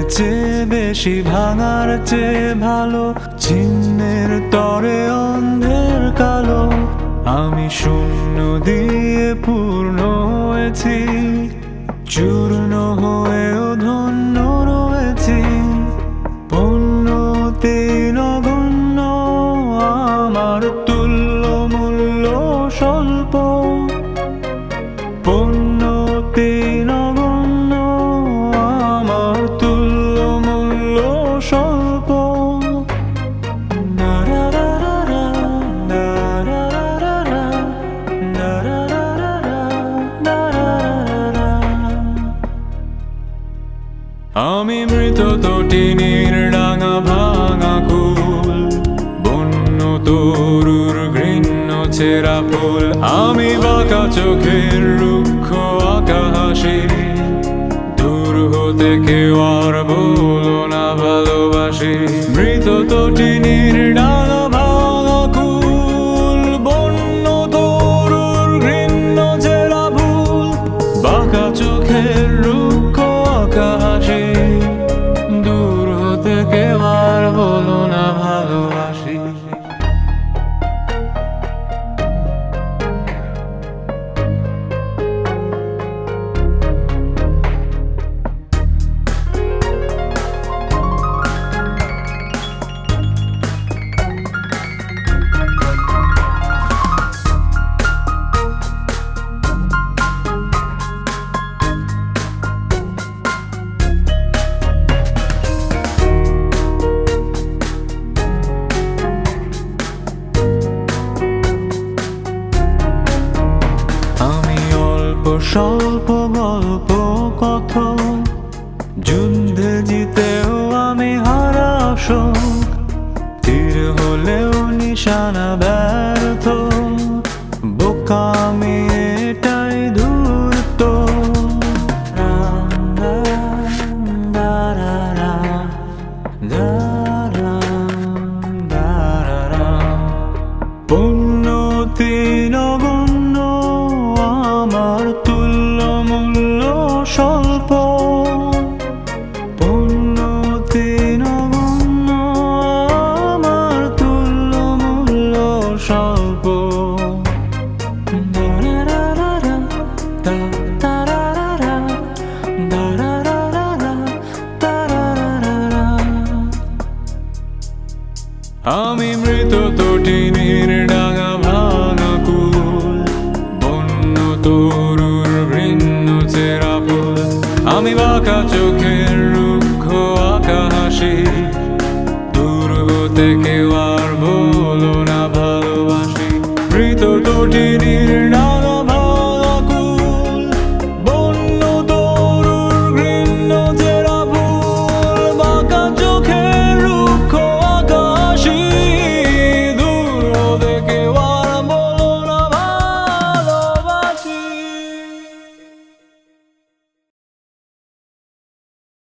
চেয়ে বেশি ভাঙার চেয়ে ভালো, চিহ্নের তরে অন্ধের কালো। আমি শূন্য দিয়ে পূর্ণ হয়েছি, চূর্ণ হয়েও ধন্য রয়েছি। পণ্যতে নগণ্য আমার তুল্য মূল্য স্বল্প, পণ্যতে নগণ্য আমার তুল্য মূল্য স্বল্প। আমি মৃত তটিনীর ডাঙা ভাঙা কুল, বন্য তরুর ঘৃণ্য ছেঁড়া ফুল। আমি বাঁকা চোখের রুক্ষ আকাশে, দূর হতে কেউ আর বলো না ভালোবাসি। মৃত তটিনীর ডাঙা ভাঙা কুল, বন্য তরুর ঘৃণ্য ছেঁড়া ফুল। বাঁকা চোখের রুক্ষ আকাশে, দূর হতে কেউ আর বলো না ভালোবাসি। স্বল্প গল্প কথন, যুদ্ধে জিতেও আমি হারা শোক। তীর হলেও নিশানা ব্যর্থ।